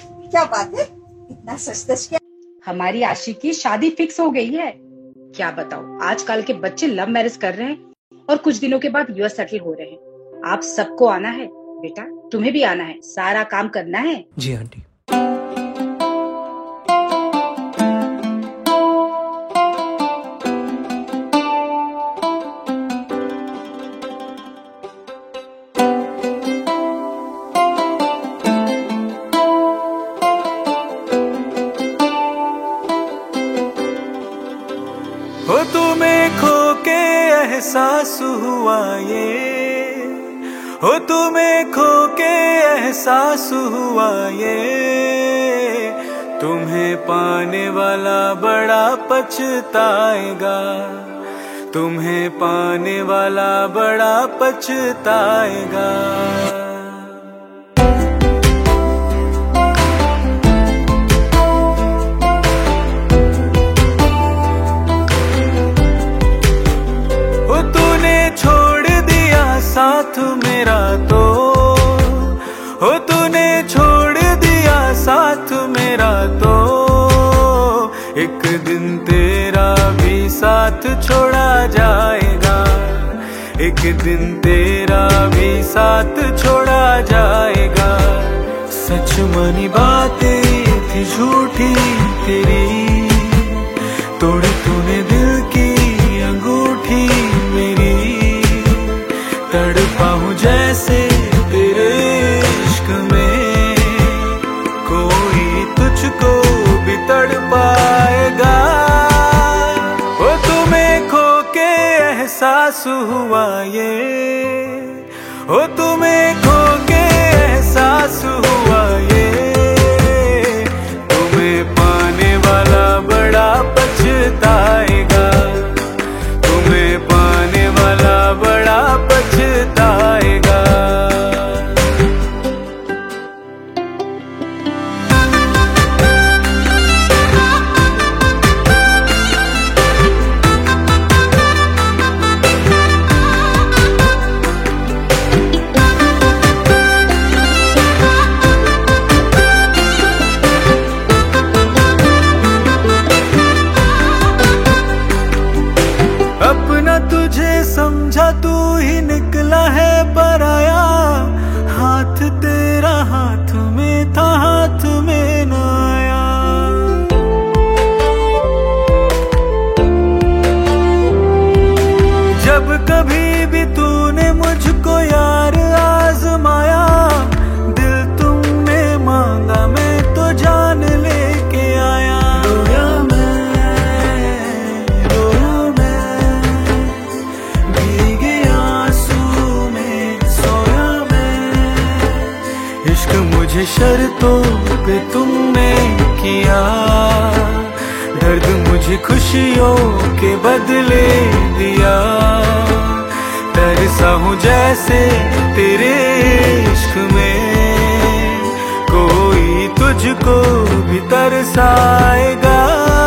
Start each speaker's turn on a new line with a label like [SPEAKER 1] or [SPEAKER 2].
[SPEAKER 1] क्या बात है, इतना सच सच क्या?
[SPEAKER 2] हमारी आशी की शादी फिक्स हो गई है। क्या बताओ, आजकल के बच्चे लव मैरिज कर रहे हैं और कुछ दिनों के बाद यूएस सेटल हो रहे हैं। आप सबको आना है बेटा, तुम्हें भी आना है, सारा काम करना है।
[SPEAKER 3] जी आंटी। हो तुम्हें खो के एहसास हुआ ये, हो तुम्हें खो के एहसास हुआ ये, तुम्हें पाने वाला बड़ा पछताएगा, तुम्हें पाने वाला बड़ा पछताएगा। साथ मेरा तो हो, तूने छोड़ दिया साथ मेरा तो, एक दिन तेरा भी साथ छोड़ा जाएगा, एक दिन तेरा भी साथ छोड़ा जाएगा। सच मानी बातें थी झूठी तेरी, तोड़ी तूने दिल की अंगूठी मेरी, तड़पा हूँ जैसे तेरे इश्क में, कोई तुझको भी तड़पाएगा। वो तुम्हें खो के एहसास हुआ ये, वो तुम्हें खो के एहसास हुआ ये, तुम्हें पाने वाला बड़ा पछताएगा, तुम्हें पाने वाला बड़ा पछताएगा। अपना तुझे समझा तू ही निकला है पराया, हाथ तेरा हाथ में था हाथ में न आया। जब कभी भी तूने मुझको यार आजमाया, दिल तुमने मांगा मैं तो जान लेके आया। रोया मैं भीगे आंसू में सोया मैं, इश्क मुझे शर्तों पे तुमने किया, दर्द मुझे खुशियों के बदले दिया, तरसा हूँ जैसे तेरे इश्क में, कोई तुझको भी तरसाएगा।